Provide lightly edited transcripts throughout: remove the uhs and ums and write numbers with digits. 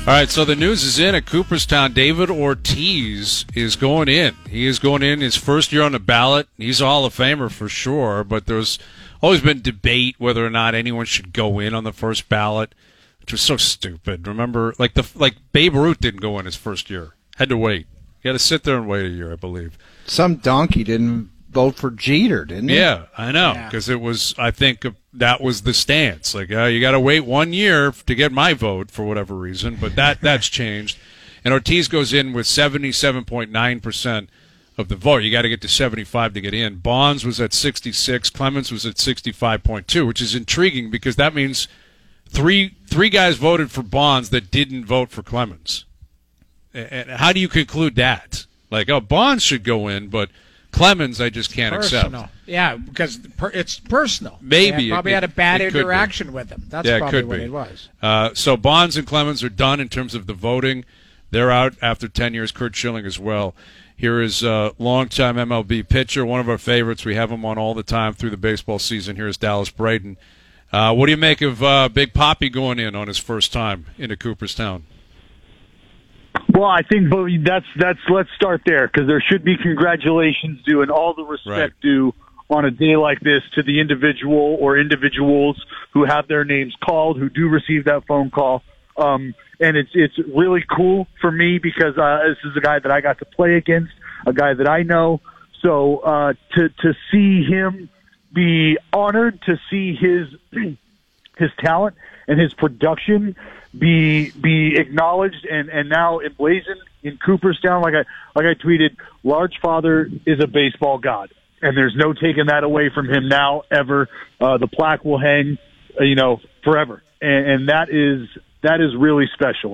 All right, so the news is in at Cooperstown. David Ortiz is going in. He is going in his first year on the ballot. He's a Hall of Famer for sure, but there's always been debate whether or not anyone should go in on the first ballot, which was so stupid. Remember, like Babe Ruth didn't go in his first year. Had to wait. He had to sit there and wait a year, I believe. Some donkey didn't vote for Jeter, didn't he? Yeah, I know, because it was, I think that was the stance. Like, you got to wait 1 year to get my vote for whatever reason, but that's changed. And Ortiz goes in with 77.9% of the vote. You got to get to 75 to get in. Bonds was at 66. Clemens was at 65.2, which is intriguing because that means three guys voted for Bonds that didn't vote for Clemens. And how do you conclude that? Like, Bonds should go in, but Clemens, I just can't accept. Yeah, because it's personal. Maybe. They probably had a bad interaction with him. That's probably what it was. So Bonds and Clemens are done in terms of the voting. They're out after 10 years. Curt Schilling as well. Here is a longtime MLB pitcher, one of our favorites. We have him on all the time through the baseball season. Here's Dallas Braden. What do you make of Big Poppy going in on his first time into Cooperstown? Well, I think that's let's start there because there should be congratulations due and all the respect due on a day like this to the individual or individuals who have their names called, who do receive that phone call. And it's really cool for me because this is a guy that I got to play against, a guy that I know. So to see him be honored, to see his talent and his production be acknowledged and now emblazoned in Cooperstown. Like I tweeted, Large Father is a baseball god, and there's no taking that away from him now ever. The plaque will hang, forever, and that is really special.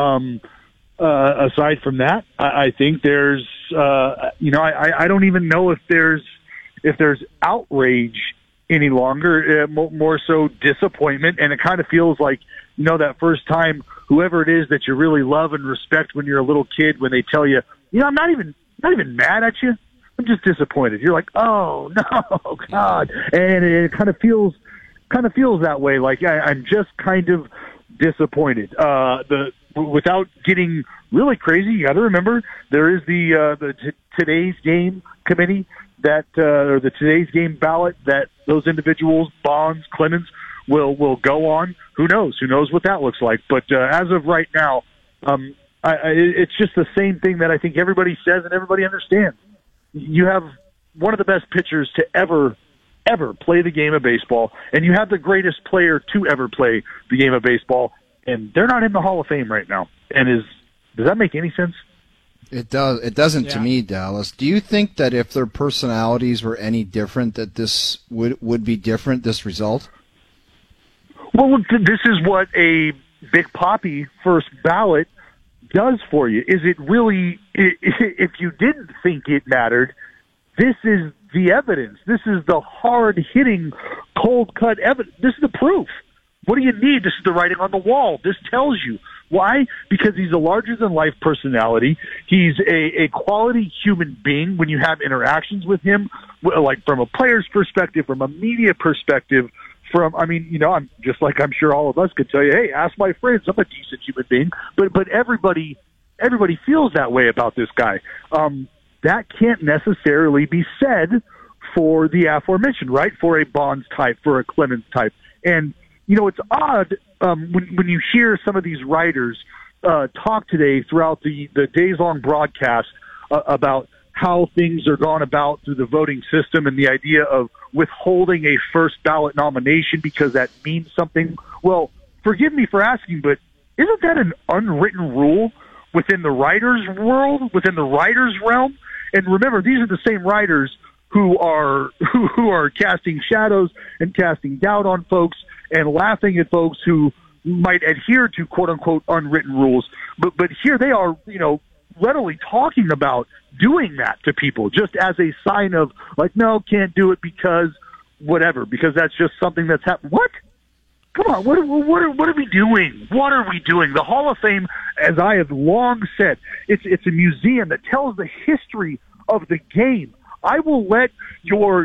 Aside from that, I think there's I don't even know if there's outrage any longer, more so disappointment, and it kind of feels like that first time, whoever it is that you really love and respect when you're a little kid, when they tell you, I'm not even mad at you, I'm just disappointed. You're like, oh no, God, and it kind of feels that way. Like I'm just kind of disappointed. Without getting really crazy, you got to remember there is the today's game committee that or the today's game ballot that those individuals, Bonds, Clemens, will go on. Who knows? Who knows what that looks like? But as of right now, it's just the same thing that I think everybody says and everybody understands. You have one of the best pitchers to ever play the game of baseball, and you have the greatest player to ever play the game of baseball, and they're not in the Hall of Fame right now. And does that make any sense? It does. It doesn't to me, Dallas. Do you think that if their personalities were any different, that this would be different, this result? Well, this is what a Big Poppy first ballot does for you. Is it really, if you didn't think it mattered, this is the evidence. This is the hard-hitting, cold-cut evidence. This is the proof. What do you need? This is the writing on the wall. This tells you. Why? Because he's a larger-than-life personality. He's a quality human being when you have interactions with him, like from a player's perspective, from a media perspective, I'm just like I'm sure all of us could tell you, hey, ask my friends, I'm a decent human being. But everybody feels that way about this guy. That can't necessarily be said for the aforementioned, right? For a Bonds type, for a Clemens type. And, it's odd when you hear some of these writers talk today throughout the days-long broadcast about how things are gone about through the voting system and the idea of withholding a first ballot nomination because that means something. Well, forgive me for asking, but isn't that an unwritten rule within the writers' world, within the writers' realm? And remember, these are the same writers who are casting shadows and casting doubt on folks and laughing at folks who might adhere to quote unquote unwritten rules. But here they are, readily talking about doing that to people just as a sign of like, no, can't do it because whatever, because that's just something that's happened. What? Come on, what are we doing? What are we doing? The Hall of Fame, as I have long said, it's a museum that tells the history of the game. I will let your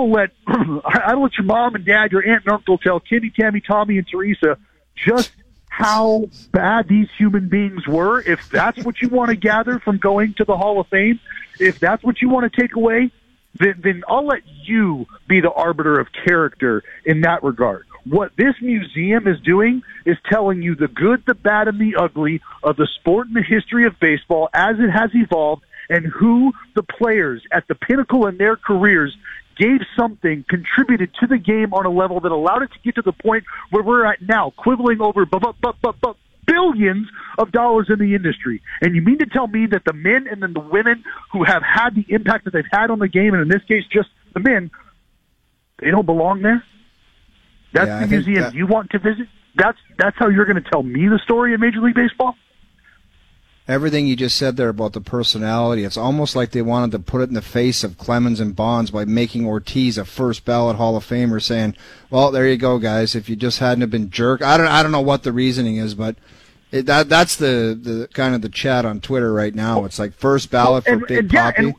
mom and dad, your aunt and uncle tell Kimmy, Tammy, Tommy, and Teresa just how bad these human beings were, if that's what you want to gather from going to the Hall of Fame, if that's what you want to take away, then I'll let you be the arbiter of character in that regard. What this museum is doing is telling you the good, the bad, and the ugly of the sport and the history of baseball as it has evolved, and who the players at the pinnacle in their careers gave something, contributed to the game on a level that allowed it to get to the point where we're at now, quibbling over billions of dollars in the industry. And you mean to tell me that the men and then the women who have had the impact that they've had on the game, and in this case just the men, they don't belong there? That's the museum you want to visit? That's how you're going to tell me the story of Major League Baseball? Everything you just said there about the personality, it's almost like they wanted to put it in the face of Clemens and Bonds by making Ortiz a first ballot Hall of Famer, saying, well, there you go, guys. If you just hadn't have been jerk. I don't know what the reasoning is, but that's the kind of the chat on Twitter right now. It's like first ballot for Big Papi.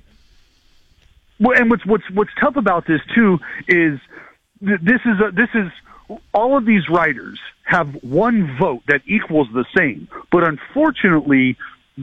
And what's tough about this too is this is all of these writers have one vote that equals the same, but unfortunately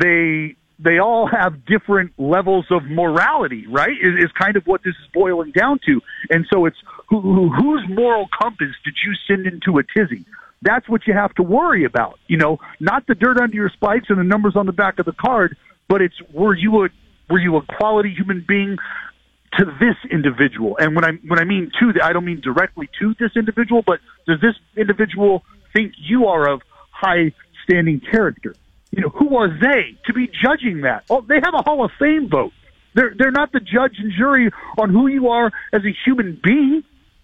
they all have different levels of morality, right? Is kind of what this is boiling down to. And so it's whose moral compass did you send into a tizzy? That's what you have to worry about. You know, not the dirt under your spikes and the numbers on the back of the card, but it's were you a quality human being to this individual? And when I mean to, I don't mean directly to this individual, but does this individual think you are of high standing character? You know, who are they to be judging that? Oh, they have a Hall of Fame vote. They're not the judge and jury on who you are as a human being.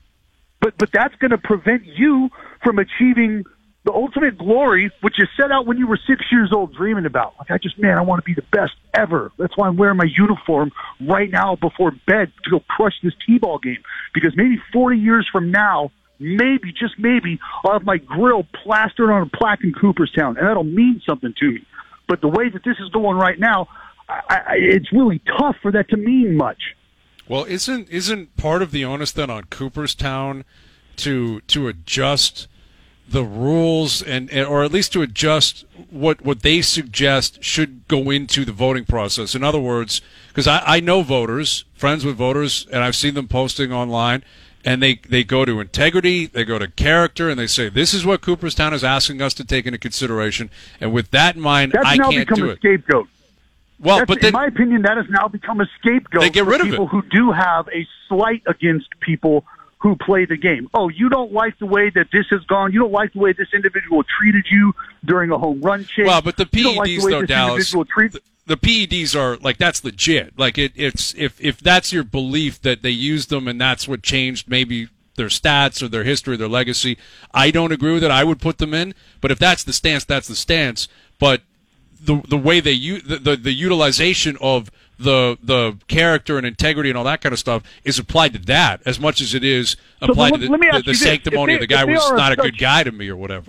But that's going to prevent you from achieving the ultimate glory, which you set out when you were 6 years old dreaming about. Like, I want to be the best ever. That's why I'm wearing my uniform right now before bed to go crush this T-ball game. Because maybe 40 years from now, maybe, just maybe, I'll have my grill plastered on a plaque in Cooperstown, and that'll mean something to me. But the way that this is going right now, it's really tough for that to mean much. Well, isn't part of the onus then on Cooperstown to adjust the rules or at least to adjust what they suggest should go into the voting process? In other words, because I know voters, friends with voters, and I've seen them posting online, and they go to integrity, they go to character, and they say, this is what Cooperstown is asking us to take into consideration, and with that in mind, I can't do it. That's now become a scapegoat. Well, but then, in my opinion, that has now become a scapegoat they get rid for people who do have a slight against people who play the game. Oh, you don't like the way that this has gone. You don't like the way this individual treated you during a home run chase. Well, but the PEDs, though, Dallas, the PEDs are, like, that's legit. Like, it's if that's your belief that they used them and that's what changed maybe their stats or their history, their legacy, I don't agree with it. I would put them in. But if that's the stance, that's the stance. But the way they use the utilization of the character and integrity and all that kind of stuff is applied to that as much as it is applied to the sanctimony of the guy was not a good guy to me or whatever.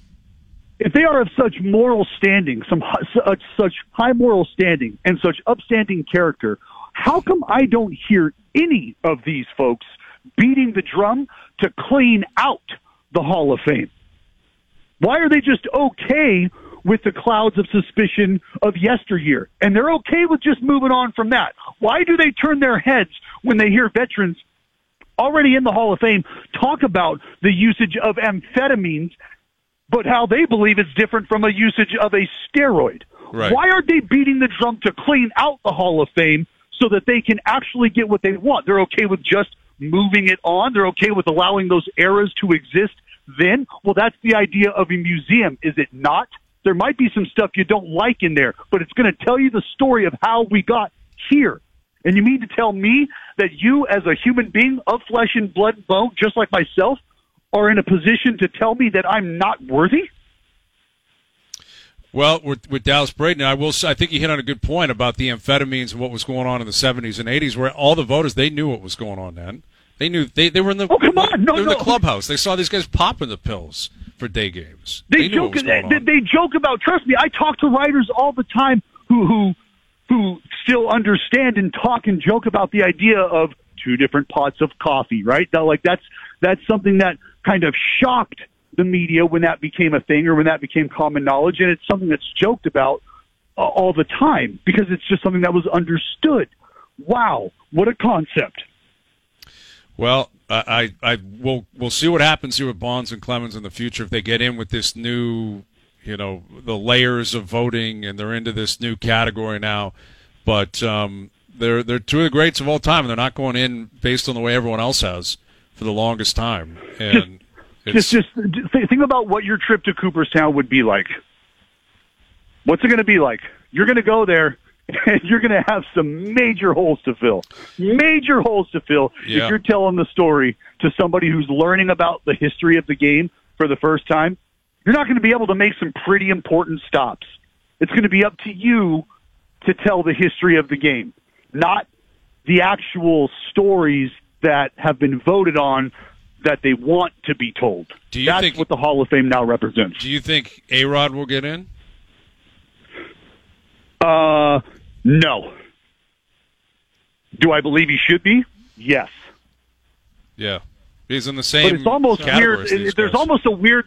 If they are of such moral standing, such high moral standing and such upstanding character, how come I don't hear any of these folks beating the drum to clean out the Hall of Fame? Why are they just okay with the clouds of suspicion of yesteryear? And they're okay with just moving on from that. Why do they turn their heads when they hear veterans already in the Hall of Fame talk about the usage of amphetamines, but how they believe it's different from a usage of a steroid? Right. Why aren't they beating the drum to clean out the Hall of Fame so that they can actually get what they want? They're okay with just moving it on. They're okay with allowing those eras to exist then. Well, that's the idea of a museum, is it not? There might be some stuff you don't like in there, but it's going to tell you the story of how we got here. And you mean to tell me that you, as a human being of flesh and blood and bone, just like myself, are in a position to tell me that I'm not worthy? Well, with Dallas Braden, I think you hit on a good point about the amphetamines and what was going on in the 70s and 80s, where all the voters, they knew what was going on then. They knew they were in the in the clubhouse. They saw these guys popping the pills for day games. They joke about. Trust me, I talk to writers all the time who still understand and talk and joke about the idea of 2 different pots of coffee. Right? Now, like that's something that kind of shocked the media when that became a thing or when that became common knowledge, and it's something that's joked about all the time because it's just something that was understood. Wow, what a concept. Well, we'll see what happens here with Bonds and Clemens in the future if they get in with this new, the layers of voting, and they're into this new category now. But they're two of the greats of all time, and they're not going in based on the way everyone else has for the longest time. And just think about what your trip to Cooperstown would be like. What's it going to be like? You're going to go there, and you're going to have some major holes to fill. Major holes to fill if you're telling the story to somebody who's learning about the history of the game for the first time. You're not going to be able to make some pretty important stops. It's going to be up to you to tell the history of the game, not the actual stories that have been voted on that they want to be told. That's what the Hall of Fame now represents. Do you think A-Rod will get in? No. Do I believe he should be? Yes. Yeah. He's in the same. But it's almost weird. There's almost a weird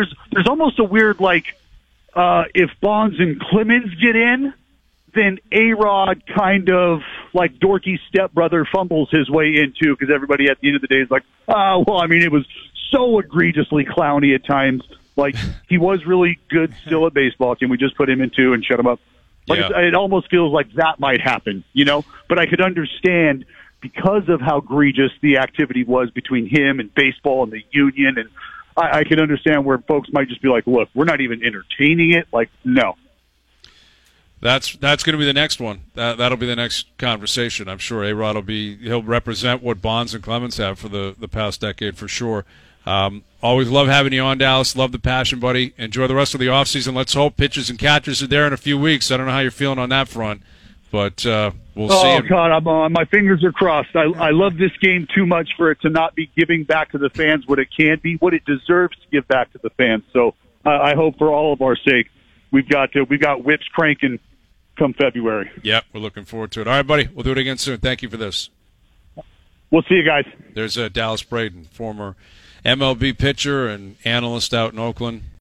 if Bonds and Clemens get in, then A-Rod kind of like dorky stepbrother fumbles his way into, because everybody at the end of the day is like, it was so egregiously clowny at times. Like, he was really good still at baseball. Can we just put him in two and shut him up? It almost feels like that might happen, But I could understand, because of how egregious the activity was between him and baseball and the union, and I can understand where folks might just be like, look, we're not even entertaining it. Like, no. That's going to be the next one. That'll be the next conversation. I'm sure A-Rod he'll represent what Bonds and Clemens have for the past decade for sure. Always love having you on, Dallas. Love the passion, buddy. Enjoy the rest of the offseason. Let's hope pitchers and catchers are there in a few weeks. I don't know how you're feeling on that front, but we'll see. Oh, God, my fingers are crossed. I love this game too much for it to not be giving back to the fans what it can be, what it deserves to give back to the fans. So I hope for all of our sake we've got whips cranking come February. Yep, we're looking forward to it. All right, buddy. We'll do it again soon. Thank you for this. We'll see you guys. There's Dallas Braden, former MLB pitcher and analyst out in Oakland.